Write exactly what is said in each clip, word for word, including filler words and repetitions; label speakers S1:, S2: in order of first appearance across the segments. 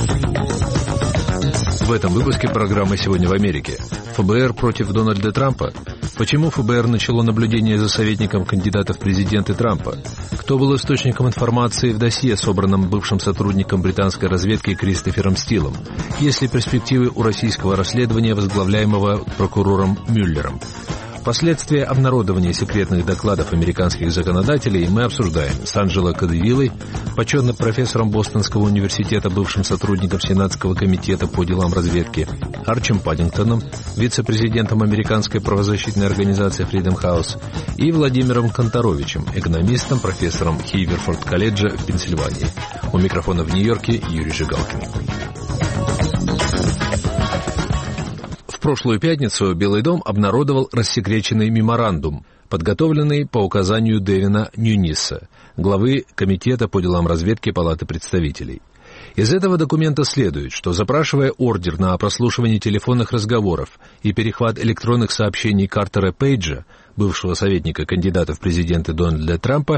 S1: В этом выпуске программы «Сегодня в Америке». ФБР против Дональда Трампа. Почему ФБР начало наблюдение за советником кандидата в президенты Трампа? Кто был источником информации в досье, собранном бывшим сотрудником британской разведки Кристофером Стилом? Есть ли перспективы у российского расследования, возглавляемого прокурором Мюллером? Последствия обнародования секретных докладов американских законодателей мы обсуждаем с Анджело Кадевиллой, почетным профессором Бостонского университета, бывшим сотрудником Сенатского комитета по делам разведки, Арчем Паддингтоном, вице-президентом американской правозащитной организации Freedom House, и Владимиром Конторовичем, экономистом, профессором Хейверфорд-колледжа в Пенсильвании. У микрофона в Нью-Йорке Юрий Жигалкин. В прошлую пятницу Белый дом обнародовал рассекреченный меморандум, подготовленный по указанию Дэвина Нюниса, главы Комитета по делам разведки Палаты представителей. Из этого документа следует, что, запрашивая ордер на прослушивание телефонных разговоров и перехват электронных сообщений Картера Пейджа, бывшего советника кандидата в президенты Дональда Трампа,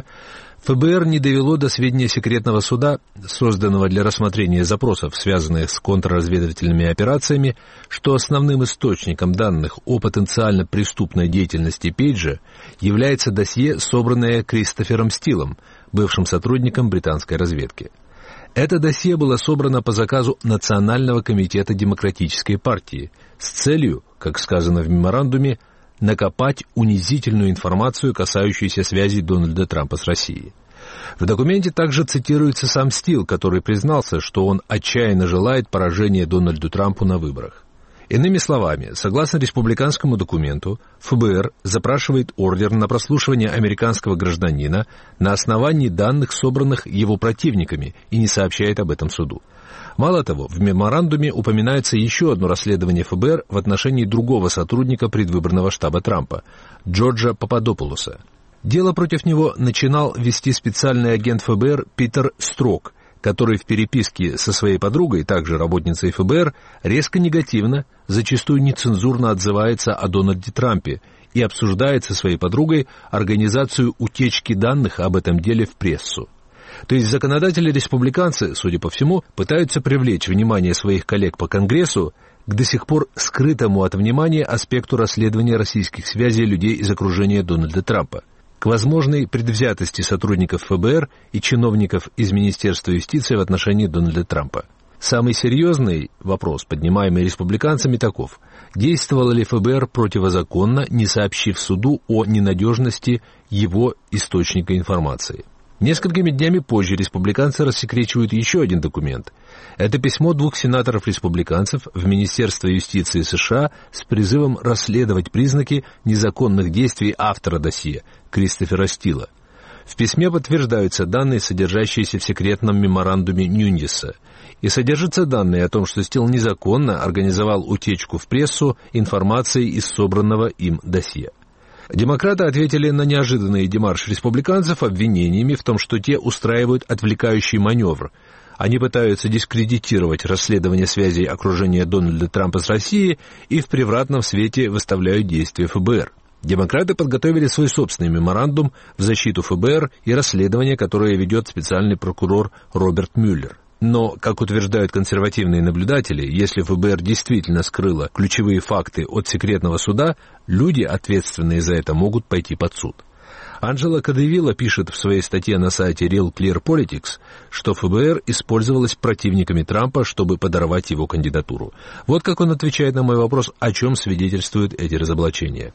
S1: ФБР не довело до сведения секретного суда, созданного для рассмотрения запросов, связанных с контрразведывательными операциями, что основным источником данных о потенциально преступной деятельности Пейджа является досье, собранное Кристофером Стилом, бывшим сотрудником британской разведки. Это досье было собрано по заказу Национального комитета Демократической партии с целью, как сказано в меморандуме, накопать унизительную информацию, касающуюся связей Дональда Трампа с Россией. В документе также цитируется сам Стил, который признался, что он отчаянно желает поражения Дональду Трампу на выборах. Иными словами, согласно республиканскому документу, ФБР запрашивает ордер на прослушивание американского гражданина на основании данных, собранных его противниками, и не сообщает об этом суду. Мало того, в меморандуме упоминается еще одно расследование ФБР в отношении другого сотрудника предвыборного штаба Трампа, Джорджа Пападопулоса. Дело против него начинал вести специальный агент ФБР Питер Строк, который в переписке со своей подругой, также работницей ФБР, резко негативно, зачастую нецензурно отзывается о Дональде Трампе и обсуждает со своей подругой организацию утечки данных об этом деле в прессу. То есть законодатели-республиканцы, судя по всему, пытаются привлечь внимание своих коллег по Конгрессу к до сих пор скрытому от внимания аспекту расследования российских связей людей из окружения Дональда Трампа, к возможной предвзятости сотрудников ФБР и чиновников из Министерства юстиции в отношении Дональда Трампа. Самый серьезный вопрос, поднимаемый республиканцами, таков: действовало ли ФБР противозаконно, не сообщив суду о ненадежности его источника информации? Несколькими днями позже республиканцы рассекречивают еще один документ. Это письмо двух сенаторов-республиканцев в Министерство юстиции США с призывом расследовать признаки незаконных действий автора досье, Кристофера Стила. В письме подтверждаются данные, содержащиеся в секретном меморандуме Нюниса, и содержатся данные о том, что Стил незаконно организовал утечку в прессу информации из собранного им досье. Демократы ответили на неожиданный демарш республиканцев обвинениями в том, что те устраивают отвлекающий маневр. Они пытаются дискредитировать расследование связей окружения Дональда Трампа с Россией и в превратном свете выставляют действия ФБР. Демократы подготовили свой собственный меморандум в защиту ФБР и расследование, которое ведет специальный прокурор Роберт Мюллер. Но, как утверждают консервативные наблюдатели, если ФБР действительно скрыло ключевые факты от секретного суда, люди, ответственные за это, могут пойти под суд. Анджело Кадевилла пишет в своей статье на сайте Real Clear Politics, что ФБР использовалось противниками Трампа, чтобы подорвать его кандидатуру. Вот как он отвечает на мой вопрос, о чем свидетельствуют эти разоблачения.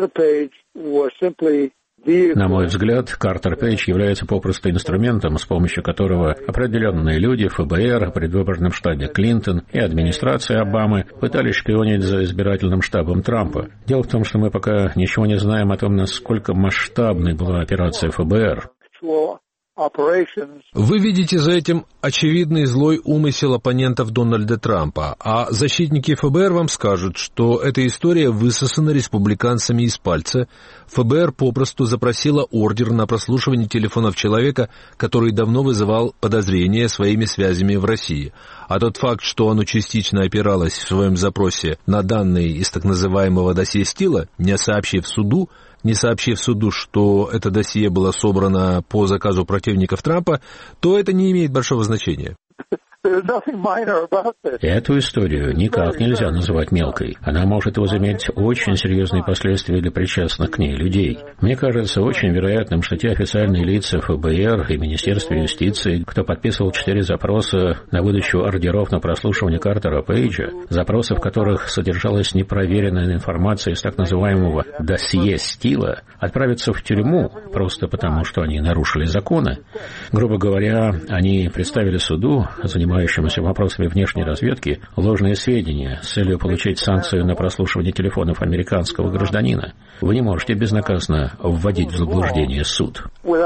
S2: На мой взгляд, Картер Пейдж является попросту инструментом, с помощью которого определенные люди, ФБР, предвыборном штабе Клинтон и администрация Обамы пытались шпионить за избирательным штабом Трампа. Дело в том, что мы пока ничего не знаем о том, насколько масштабной была операция ФБР.
S1: Вы видите за этим очевидный злой умысел оппонентов Дональда Трампа, а защитники ФБР вам скажут, что эта история высосана республиканцами из пальца. ФБР попросту запросила ордер на прослушивание телефонов человека, который давно вызывал подозрения своими связями в России. А тот факт, что оно частично опиралось в своем запросе на данные из так называемого досье Стила, не сообщив суду, не сообщив суду, что это досье было собрано по заказу противников Трампа, то это не имеет большого значения.
S2: Эту историю никак нельзя называть мелкой. Она может возыметь очень серьезные последствия для причастных к ней людей. Мне кажется очень вероятным, что те официальные лица эф бэ эр и Министерства юстиции, кто подписывал четыре запроса на выдачу ордеров на прослушивание Картера Пейджа, запросы, в которых содержалась непроверенная информация из так называемого досье Стила, отправятся в тюрьму просто потому, что они нарушили законы. Грубо говоря, они представили суду, занимающемуся вопросами внешней разведки, ложные сведения с целью получить санкцию на прослушивание телефонов американского гражданина. Вы не можете безнаказанно вводить в заблуждение суд.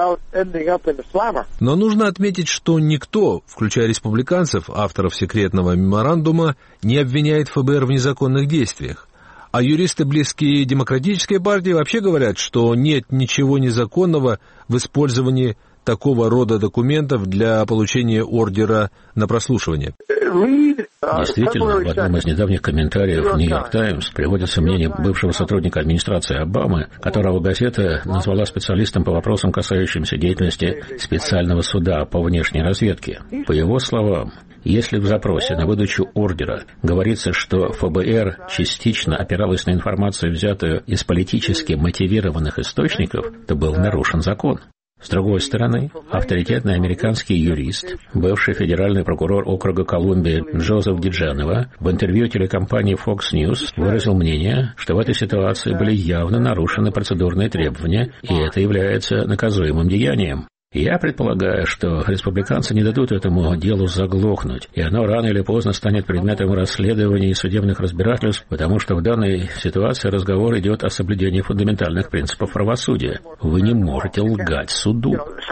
S1: Но нужно отметить, что никто, включая республиканцев, авторов секретного меморандума, не обвиняет эф бэ эр в незаконных действиях. А юристы, близкие Демократической партии, вообще говорят, что нет ничего незаконного в использовании такого рода документов для получения ордера на прослушивание.
S2: Действительно, в одном из недавних комментариев в «Нью-Йорк Таймс» приводится мнение бывшего сотрудника администрации Обамы, которого газета назвала специалистом по вопросам, касающимся деятельности специального суда по внешней разведке. По его словам, если в запросе на выдачу ордера говорится, что эф бэ эр частично опиралась на информацию, взятую из политически мотивированных источников, то был нарушен закон. С другой стороны, авторитетный американский юрист, бывший федеральный прокурор округа Колумбия Джозеф Диджанова, в интервью телекомпании Fox News выразил мнение, что в этой ситуации были явно нарушены процедурные требования, и это является наказуемым деянием. Я предполагаю, что республиканцы не дадут этому делу заглохнуть, и оно рано или поздно станет предметом расследований и судебных разбирательств, потому что в данной ситуации разговор идет о соблюдении фундаментальных принципов правосудия. Вы не можете лгать суду.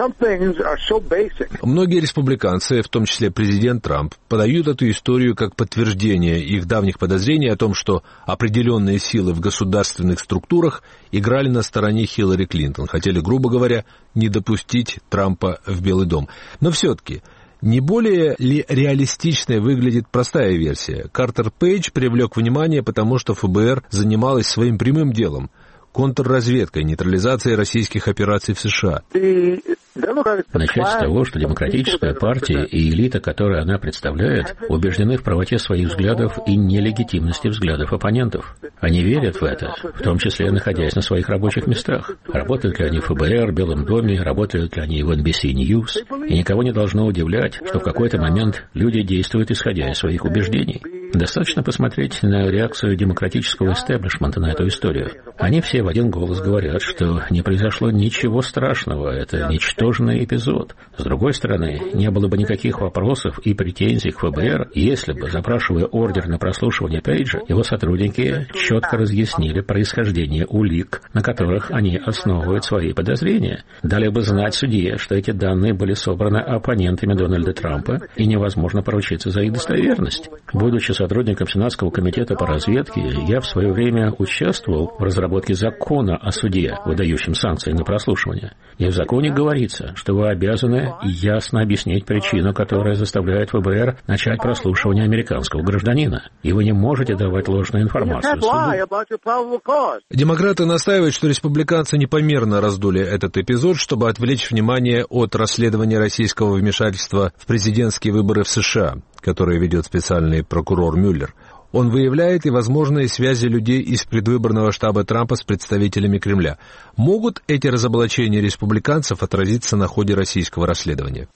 S1: Многие республиканцы, в том числе президент Трамп, подают эту историю как подтверждение их давних подозрений о том, что определенные силы в государственных структурах играли на стороне Хиллари Клинтон, хотели, грубо говоря, не допустить Трампа в Белый дом. Но все-таки, не более ли реалистичной выглядит простая версия? Картер Пейдж привлек внимание, потому что эф бэ эр занималась своим прямым делом – контрразведкой, нейтрализацией российских операций в США.
S2: Начать с того, что Демократическая партия и элита, которую она представляет, убеждены в правоте своих взглядов и нелегитимности взглядов оппонентов. Они верят в это, в том числе находясь на своих рабочих местах. Работают ли они в эф бэ эр, Белом доме, работают ли они в эн би си News. И никого не должно удивлять, что в какой-то момент люди действуют исходя из своих убеждений. Достаточно посмотреть на реакцию демократического истеблишмента на эту историю. Они все в один голос говорят, что не произошло ничего страшного, это ничтожный эпизод. С другой стороны, не было бы никаких вопросов и претензий к эф бэ эр, если бы, запрашивая ордер на прослушивание Пейджа, его сотрудники четко разъяснили происхождение улик, на которых они основывают свои подозрения. Дали бы знать судье, что эти данные были собраны оппонентами Дональда Трампа, и невозможно поручиться за их достоверность. Будучи сотрудником Сенатского комитета по разведке, я в свое время участвовал в разработке закона о суде, выдающем санкции на прослушивание. И в законе говорится, что вы обязаны ясно объяснить причину, которая заставляет эф бэ эр начать прослушивание американского гражданина. И вы не можете давать ложную информацию суду.
S1: Демократы настаивают, что республиканцы непомерно раздули этот эпизод, чтобы отвлечь внимание от расследования российского вмешательства в президентские выборы в США, которые ведет специальный прокурор Мюллер. Он выявляет и возможные связи людей из предвыборного штаба Трампа с представителями Кремля. Могут эти разоблачения республиканцев отразиться на ходе российского расследования?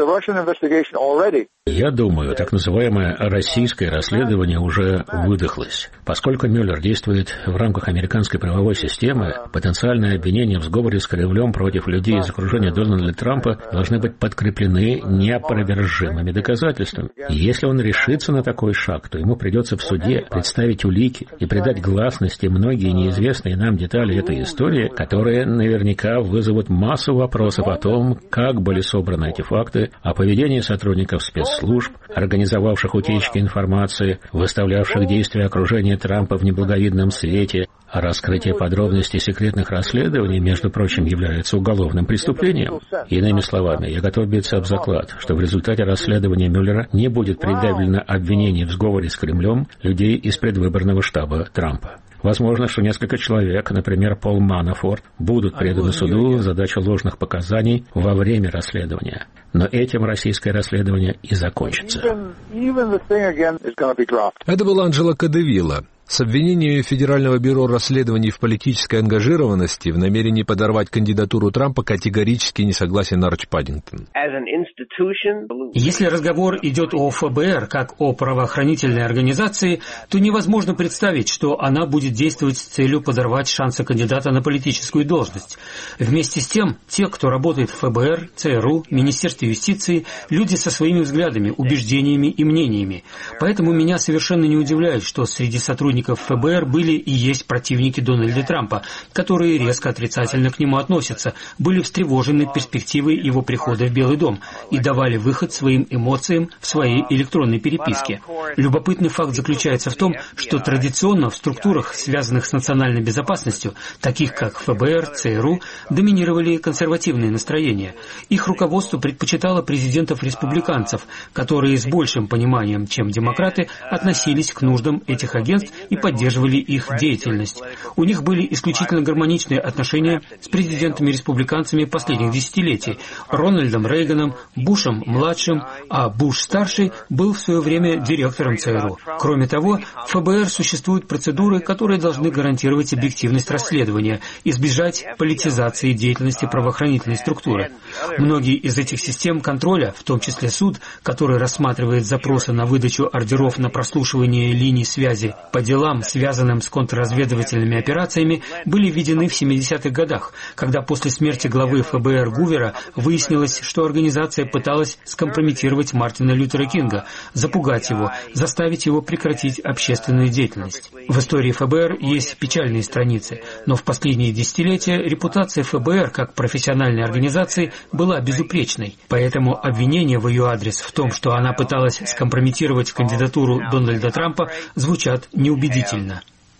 S2: Я думаю, так называемое российское расследование уже выдохлось. Поскольку Мюллер действует в рамках американской правовой системы, потенциальные обвинения в сговоре с Кремлем против людей из окружения Дональда Трампа должны быть подкреплены неопровержимыми доказательствами. И если он решится на такой шаг, то ему придется в суде представить улики и придать гласности многие неизвестные нам детали этой истории, которые наверняка вызовут массу вопросов о том, как были собраны эти факты, о поведении сотрудников спецслужб, организовавших утечки информации, выставлявших действия окружения Трампа в неблаговидном свете. А раскрытие подробностей секретных расследований, между прочим, является уголовным преступлением. Иными словами, я готов биться об заклад, что в результате расследования Мюллера не будет предъявлено обвинений в сговоре с Кремлем людей из предвыборного штаба Трампа. Возможно, что несколько человек, например, Пол Манафорт, будут преданы суду за дачу ложных показаний во время расследования. Но этим российское расследование и закончится.
S1: Это была Анджела Кадевилла. С обвинениями Федерального бюро расследований в политической ангажированности в намерении подорвать кандидатуру Трампа категорически не согласен Арч Паддингтон.
S3: Если разговор идет о ФБР как о правоохранительной организации, то невозможно представить, что она будет действовать с целью подорвать шансы кандидата на политическую должность. Вместе с тем, те, кто работает в ФБР, ЦРУ, Министерстве юстиции, люди со своими взглядами, убеждениями и мнениями. Поэтому меня совершенно не удивляет, что среди сотрудников ФБР были и есть противники Дональда Трампа, которые резко отрицательно к нему относятся, были встревожены перспективой его прихода в Белый дом и давали выход своим эмоциям в своей электронной переписке. Любопытный факт заключается в том, что традиционно в структурах, связанных с национальной безопасностью, таких как ФБР, ЦРУ, доминировали консервативные настроения. Их руководство предпочитало президентов-республиканцев, которые с большим пониманием, чем демократы, относились к нуждам этих агентств и поддерживали их деятельность. У них были исключительно гармоничные отношения с президентами-республиканцами последних десятилетий, Рональдом Рейганом, Бушем-младшим, а Буш-старший был в свое время директором ЦРУ. Кроме того, в ФБР существуют процедуры, которые должны гарантировать объективность расследования, избежать политизации деятельности правоохранительной структуры. Многие из этих систем контроля, в том числе суд, который рассматривает запросы на выдачу ордеров на прослушивание линий связи по делам, связанным с контрразведывательными операциями, были введены в семидесятых годах, когда после смерти главы ФБР Гувера выяснилось, что организация пыталась скомпрометировать Мартина Лютера Кинга, запугать его, заставить его прекратить общественную деятельность. В истории ФБР есть печальные страницы, но в последние десятилетия репутация ФБР как профессиональной организации была безупречной, поэтому обвинения в ее адрес в том, что она пыталась скомпрометировать кандидатуру Дональда Трампа, звучат неубедительно.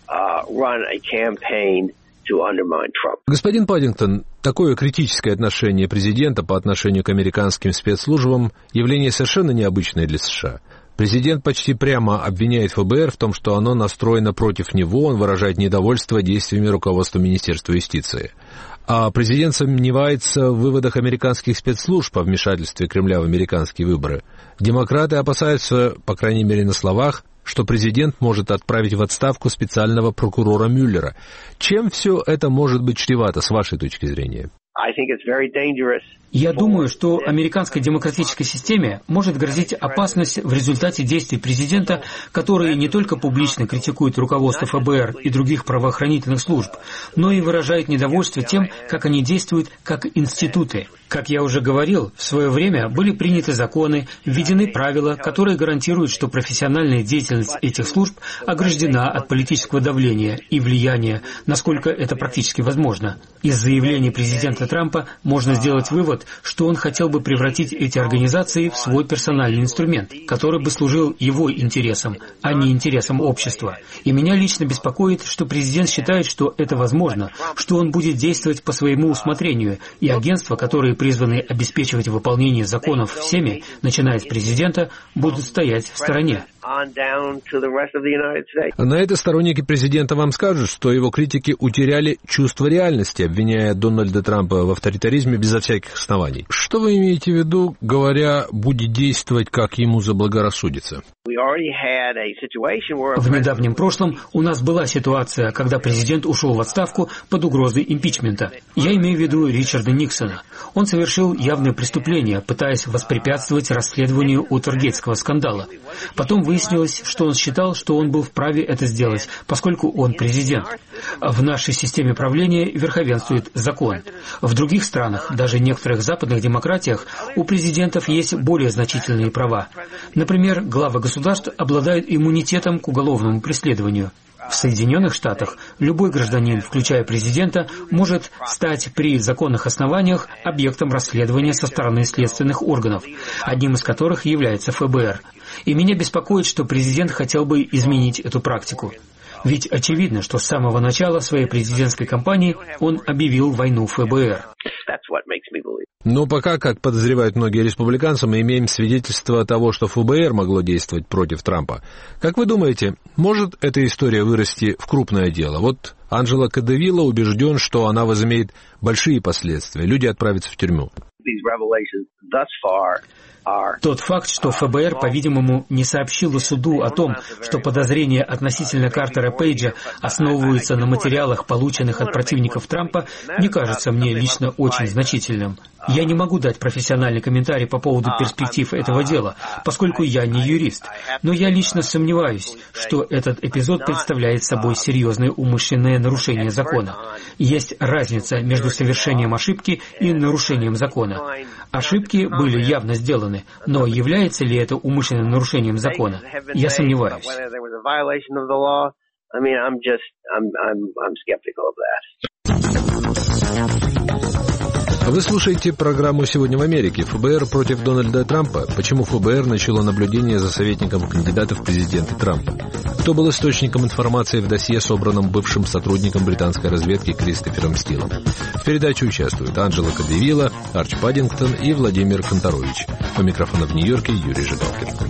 S1: Господин Паддингтон, такое критическое отношение президента по отношению к американским спецслужбам – явление совершенно необычное для США. Президент почти прямо обвиняет ФБР в том, что оно настроено против него, он выражает недовольство действиями руководства Министерства юстиции. А президент сомневается в выводах американских спецслужб о вмешательстве Кремля в американские выборы. Демократы опасаются, по крайней мере на словах, что президент может отправить в отставку специального прокурора Мюллера. Чем все это может быть чревато, с вашей точки зрения?
S3: Я думаю, что американской демократической системе может грозить опасность в результате действий президента, который не только публично критикует руководство ФБР и других правоохранительных служб, но и выражает недовольство тем, как они действуют как институты. Как я уже говорил, в свое время были приняты законы, введены правила, которые гарантируют, что профессиональная деятельность этих служб ограждена от политического давления и влияния, насколько это практически возможно. Из заявления президента Трампа можно сделать вывод, что он хотел бы превратить эти организации в свой персональный инструмент, который бы служил его интересам, а не интересам общества. И меня лично беспокоит, что президент считает, что это возможно, что он будет действовать по своему усмотрению, и агентства, которые призваны обеспечивать выполнение законов всеми, начиная с президента, будут стоять в стороне.
S1: На это сторонники президента вам скажут, что его критики утеряли чувство реальности, обвиняя Дональда Трампа в авторитаризме безо всяких оснований. Что вы имеете в виду, говоря, будет действовать, как ему заблагорассудится?
S3: В недавнем прошлом у нас была ситуация, когда президент ушел в отставку под угрозой импичмента. Я имею в виду Ричарда Никсона. Он совершил явное преступление, пытаясь воспрепятствовать расследованию Уотергейтского скандала. Потом выяснилось, что он считал, что он был вправе это сделать, поскольку он президент. В нашей системе правления верховенствует закон. В других странах, даже некоторых западных демократиях, у президентов есть более значительные права. Например, главы государств обладают иммунитетом к уголовному преследованию. В Соединенных Штатах любой гражданин, включая президента, может стать при законных основаниях объектом расследования со стороны следственных органов, одним из которых является ФБР. И меня беспокоит, что президент хотел бы изменить эту практику. Ведь очевидно, что с самого начала своей президентской кампании он объявил войну ФБР.
S1: Но пока, как подозревают многие республиканцы, мы имеем свидетельство того, что ФБР могло действовать против Трампа. Как вы думаете, может эта история вырасти в крупное дело? Вот Анджело Кадевило убежден, что она возымеет большие последствия. Люди отправятся в тюрьму.
S3: Тот факт, что ФБР, по-видимому, не сообщило суду о том, что подозрения относительно Картера Пейджа основываются на материалах, полученных от противников Трампа, не кажется мне лично очень значительным. Я не могу дать профессиональный комментарий по поводу перспектив этого дела, поскольку я не юрист. Но я лично сомневаюсь, что этот эпизод представляет собой серьезное умышленное нарушение закона. Есть разница между совершением ошибки и нарушением закона. Ошибки были явно сделаны, но является ли это умышленным нарушением закона? Я сомневаюсь.
S1: Вы слушаете программу «Сегодня в Америке». ФБР против Дональда Трампа. Почему ФБР начало наблюдение за советником кандидата в президенты Трампа? Кто был источником информации в досье, собранном бывшим сотрудником британской разведки Кристофером Стилом? В передаче участвуют Анджело Кадевило, Арч Паддингтон и Владимир Конторович. У микрофона в Нью-Йорке Юрий Жигалкин.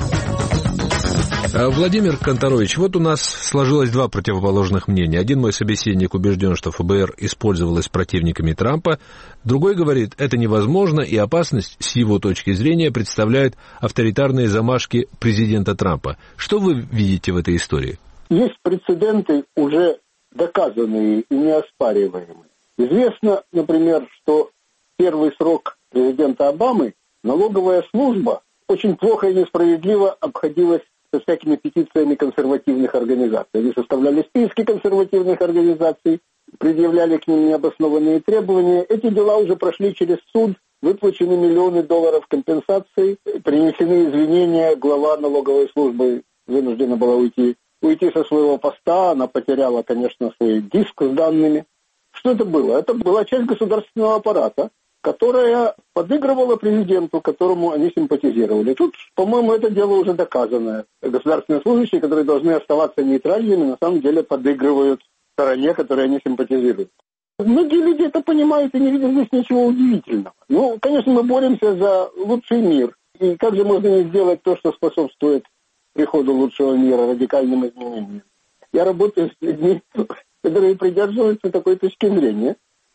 S1: Владимир Конторович, вот у нас сложилось два противоположных мнения. Один мой собеседник убежден, что ФБР использовалось противниками Трампа, другой говорит, это невозможно, и опасность с его точки зрения представляют авторитарные замашки президента Трампа. Что вы видите в этой истории?
S4: Есть прецеденты, уже доказанные и неоспариваемые. Известно, например, что первый срок президента Обамы налоговая служба очень плохо и несправедливо обходилась со всякими петициями консервативных организаций. Они составляли списки консервативных организаций, предъявляли к ним необоснованные требования. Эти дела уже прошли через суд, выплачены миллионы долларов компенсаций, принесены извинения, глава налоговой службы вынуждена была уйти, уйти со своего поста, она потеряла, конечно, свой диск с данными. Что это было? Это была часть государственного аппарата, которая подыгрывала президенту, которому они симпатизировали. Тут, по-моему, это дело уже доказанное. Государственные служащие, которые должны оставаться нейтральными, на самом деле подыгрывают стороне, которой они симпатизируют. Многие люди это понимают и не видят здесь ничего удивительного. Ну, конечно, мы боремся за лучший мир. И как же можно не сделать то, что способствует приходу лучшего мира, радикальным изменениям? Я работаю с людьми, которые придерживаются такой точки зрения.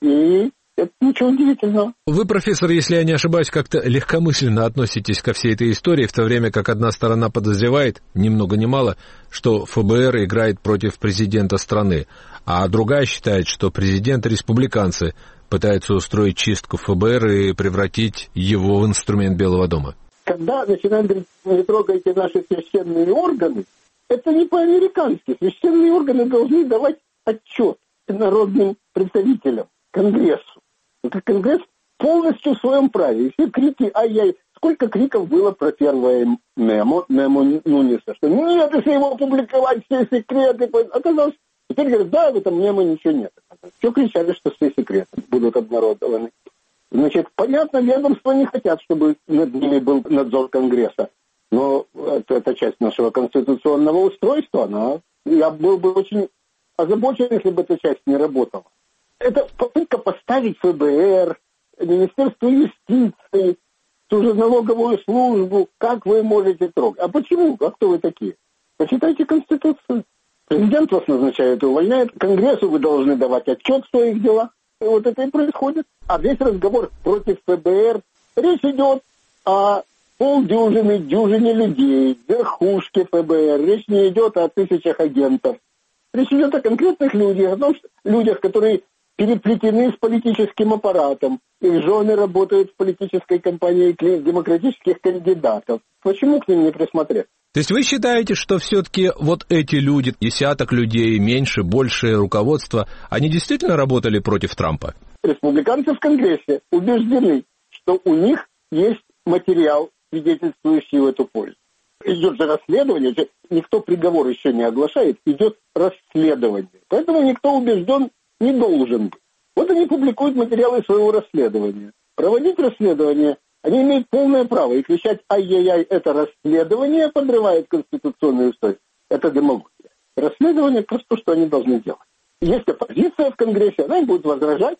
S4: И это ничего удивительного.
S1: Вы, профессор, если я не ошибаюсь, как-то легкомысленно относитесь ко всей этой истории, в то время как одна сторона подозревает, ни много ни мало, что ФБР играет против президента страны, а другая считает, что президент и республиканцы пытаются устроить чистку ФБР и превратить его в инструмент Белого дома.
S4: Когда начинают говорить, не трогайте наши священные органы, это не по-американски. Священные органы должны давать отчет народным представителям, Конгрессу. Это Конгресс полностью в своем праве. И все крики, ай-яй, сколько криков было про первое мемо, мемо Нуниса, что нет, если его опубликовать, все секреты. Оказалось, теперь говорят, да, в этом мемо ничего нет. Все кричали, что все секреты будут обнародованы. Значит, понятно, ведомства не хотят, чтобы над ними был надзор Конгресса. Но это, это часть нашего конституционного устройства. Она, я был бы очень озабочен, если бы эта часть не работала. Это попытка поставить ФБР, Министерство юстиции, ту же налоговую службу. Как вы можете трогать? А почему? А кто вы такие? Почитайте Конституцию. Президент вас назначает и увольняет. Конгрессу вы должны давать отчет в своих делах. И вот это и происходит. А весь разговор против ФБР. Речь идет о полдюжины, дюжине людей, верхушке ФБР. Речь не идет о тысячах агентов. Речь идет о конкретных людях, о том, что людях, которые переплетены с политическим аппаратом. Их жены работают в политической кампании демократических кандидатов. Почему к ним не присмотреться?
S1: То есть вы считаете, что все-таки вот эти люди, десяток людей, меньше, большее руководство, они действительно работали против Трампа?
S4: Республиканцы в Конгрессе убеждены, что у них есть материал, свидетельствующий в эту пользу. Идет же расследование, никто приговор еще не оглашает, идет расследование. Поэтому никто убежден не должен быть. Вот они публикуют материалы своего расследования. Проводить расследование они имеют полное право. И кричать «ай-яй-яй, это расследование подрывает конституционный устой». Это демагогия. Расследование – просто то, что они должны делать. Есть оппозиция в Конгрессе, она им будет возражать. И вот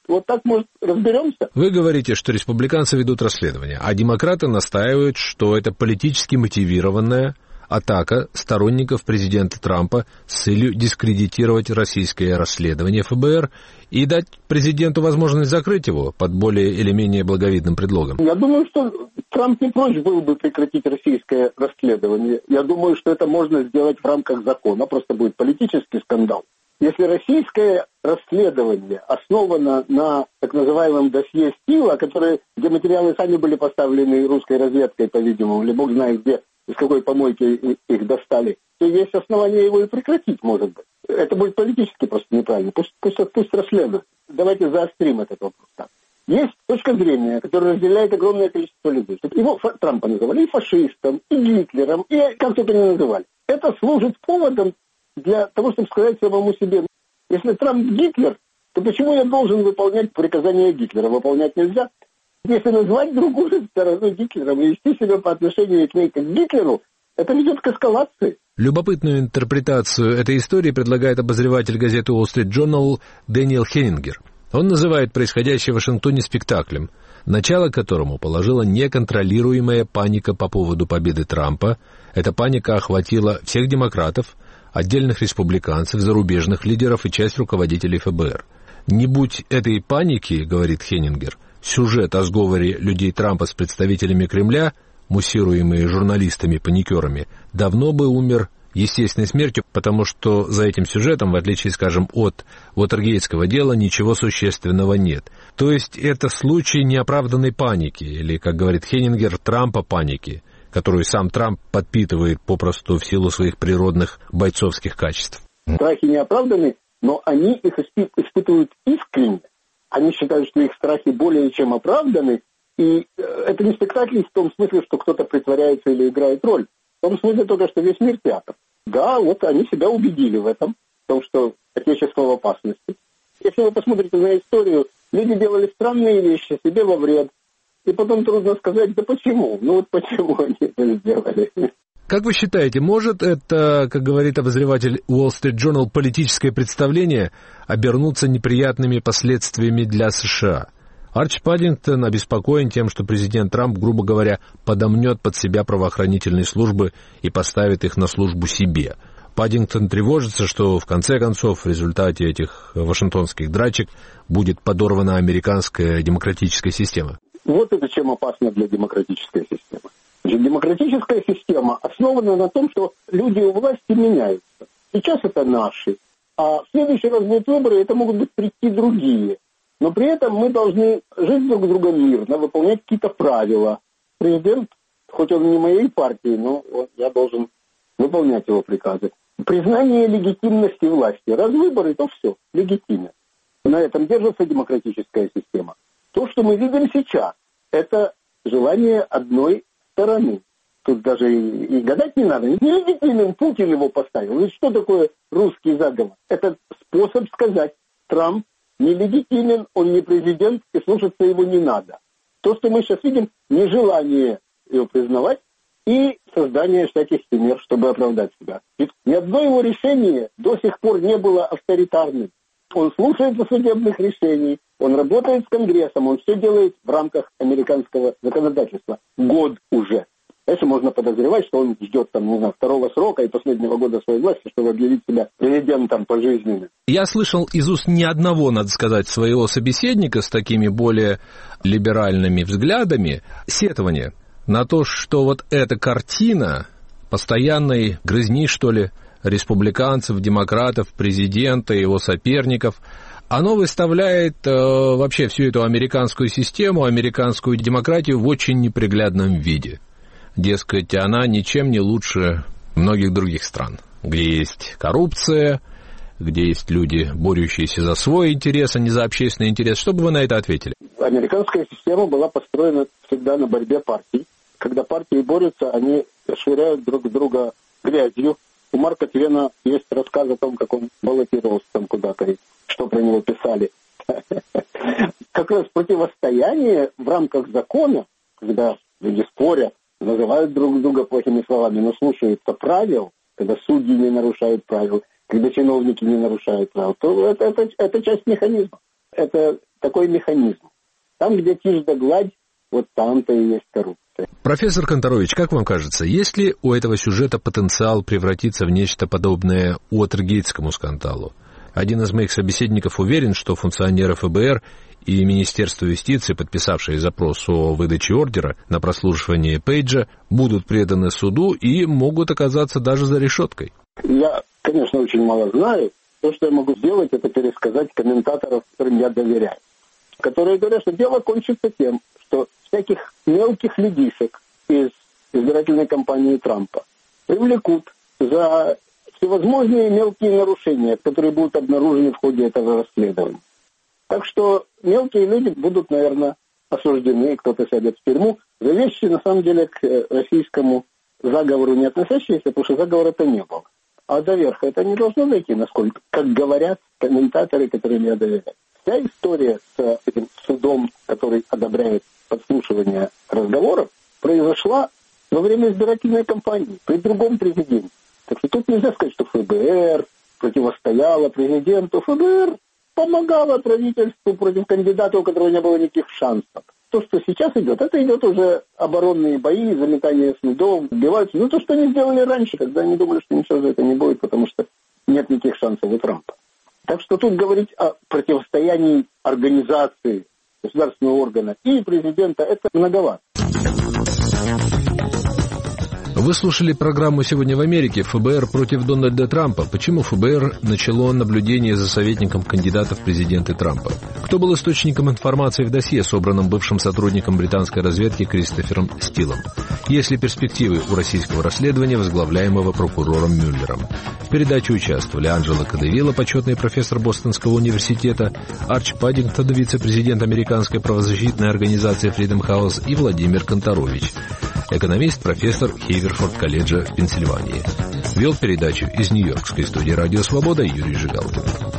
S4: Вот так, может, разберемся?
S1: Вы говорите, что республиканцы ведут расследование, а демократы настаивают, что это политически мотивированная атака сторонников президента Трампа с целью дискредитировать российское расследование эф бэ эр и дать президенту возможность закрыть его под более или менее благовидным предлогом.
S4: Я думаю, что Трамп не прочь был бы прекратить российское расследование. Я думаю, что это можно сделать в рамках закона, просто будет политический скандал. Если российское расследование основано на так называемом досье Стила, которые, где материалы сами были поставлены русской разведкой, по-видимому, или бог знает где, из какой помойки их достали, то есть основания его и прекратить, может быть. Это будет политически просто неправильно. Пусть, пусть, пусть расследуют. Давайте заострим этот вопрос. Так. Есть точка зрения, которая разделяет огромное количество людей. Его Трампа называли и фашистом, и Гитлером, и как только не называли. Это служит поводом для того, чтобы сказать самому себе, если Трамп Гитлер, то почему я должен выполнять приказания Гитлера? Выполнять нельзя. Если назвать другую сторону Гитлером и вести себя по отношению к ней как к Гитлеру, это ведет к эскалации.
S1: Любопытную интерпретацию этой истории предлагает обозреватель газеты Wall Street Journal Дэниел Хеннингер. Он называет происходящее в Вашингтоне спектаклем, начало которому положила неконтролируемая паника по поводу победы Трампа. Эта паника охватила всех демократов, отдельных республиканцев, зарубежных лидеров и часть руководителей эф бэ эр. Не будь этой паники, говорит Хеннингер, сюжет о сговоре людей Трампа с представителями Кремля, муссируемые журналистами-паникерами, давно бы умер естественной смертью, потому что за этим сюжетом, в отличие, скажем, от Уотергейтского дела, ничего существенного нет. То есть это случай неоправданной паники, или, как говорит Хеннингер, Трампа паники, которую сам Трамп подпитывает попросту в силу своих природных бойцовских качеств.
S4: Страхи неоправданы, но они их испытывают искренне. Они считают, что их страхи более чем оправданы, и это не спектакль в том смысле, что кто-то притворяется или играет роль. В том смысле только, что весь мир театр. Да, вот они себя убедили в этом, в том, что Отечество в опасности. Если вы посмотрите на историю, люди делали странные вещи себе во вред, и потом трудно сказать, да почему? Ну вот почему они это сделали?
S1: Как вы считаете, может это, как говорит обозреватель Wall Street Journal, политическое представление обернуться неприятными последствиями для США? Арчи Паддингтон обеспокоен тем, что президент Трамп, грубо говоря, подомнет под себя правоохранительные службы и поставит их на службу себе. Паддингтон тревожится, что в конце концов в результате этих вашингтонских драчек будет подорвана американская демократическая система.
S4: Вот это чем опасно для демократической системы. Демократическая система основана на том, что люди у власти меняются. Сейчас это наши, а в следующий раз будут выборы, это могут быть прийти другие. Но при этом мы должны жить друг с другом мирно, выполнять какие-то правила. Президент, хоть он не моей партии, но я должен выполнять его приказы. Признание легитимности власти. Раз выборы, то все, легитимно. На этом держится демократическая система. То, что мы видим сейчас, это желание одной стороны. Тут даже и, и гадать не надо. Нелегитимен, Путин его поставил. Ведь что такое русский заговор? Это способ сказать, Трамп нелегитимен, он не президент, и слушаться его не надо. То, что мы сейчас видим, нежелание его признавать и создание всяких химер, чтобы оправдать себя. Ведь ни одно его решение до сих пор не было авторитарным. Он слушается судебных решений, он работает с Конгрессом, он все делает в рамках американского законодательства. Год уже. Дальше можно подозревать, что он ждет там, не знаю, второго срока и последнего года своей власти, чтобы объявить себя президентом пожизненно.
S1: Я слышал из уст ни одного, надо сказать, своего собеседника с такими более либеральными взглядами сетования на то, что вот эта картина постоянной грызни, что ли, республиканцев, демократов, президента, его соперников, оно выставляет э, вообще всю эту американскую систему, американскую демократию в очень неприглядном виде. Дескать, она ничем не лучше многих других стран, где есть коррупция, где есть люди, борющиеся за свой интерес, а не за общественный интерес. Что бы вы на это ответили?
S4: Американская система была построена всегда на борьбе партий. Когда партии борются, они швыряют друг друга грязью. У Марка Твена есть рассказ о том, как он баллотировался там куда-то, и что про него писали. Как раз противостояние в рамках закона, когда люди спорят, называют друг друга плохими словами, но слушаются правил, когда судьи не нарушают правил, когда чиновники не нарушают правил, то это, это, это часть механизма. Это такой механизм. Там, где тишь да гладь, вот там-то и есть коррупция.
S1: Профессор Канторович, как вам кажется, есть ли у этого сюжета потенциал превратиться в нечто подобное уотергейтскому скандалу? Один из моих собеседников уверен, что функционеры эф бэ эр и Министерство юстиции, подписавшие запрос о выдаче ордера на прослушивание Пейджа, будут преданы суду и могут оказаться даже за решеткой.
S4: Я, конечно, очень мало знаю. То, что я могу сделать, это пересказать комментаторов, которым я доверяю, которые говорят, что дело кончится тем, что всяких мелких людишек из избирательной кампании Трампа привлекут за всевозможные мелкие нарушения, которые будут обнаружены в ходе этого расследования. Так что мелкие люди будут, наверное, осуждены, кто-то сядет в тюрьму за вещи, на самом деле, к российскому заговору не относящиеся, потому что заговора-то не было. А до верха это не должно дойти, насколько, как говорят комментаторы, которым я доверяю. Вся история с этим судом, который одобряет подслушивание разговоров, произошла во время избирательной кампании при другом президенте. Так что тут нельзя сказать, что эф бэ эр противостояло президенту. эф бэ эр помогало правительству против кандидата, у которого не было никаких шансов. То, что сейчас идет, это идет уже оборонные бои, заметание следов, сбиваются. Ну, то, что они сделали раньше, когда они думали, что ничего за это не будет, потому что нет никаких шансов у Трампа. Так что тут говорить о противостоянии организации государственного органа и президента, это многовато.
S1: Вы слушали программу «Сегодня в Америке. эф бэ эр против Дональда Трампа. Почему эф бэ эр начало наблюдение за советником кандидата в президенты Трампа? Кто был источником информации в досье, собранном бывшим сотрудником британской разведки Кристофером Стилом? Есть ли перспективы у российского расследования, возглавляемого прокурором Мюллером? В передаче участвовали Анджела Кадевилла, почетный профессор Бостонского университета, Арч Паддингтон, вице-президент американской правозащитной организации Freedom House, и Владимир Канторович, экономист, профессор Хейверфорд-колледжа в Пенсильвании. Вел передачу из Нью-Йоркской студии «Радио Свобода» Юрий Жигалкин.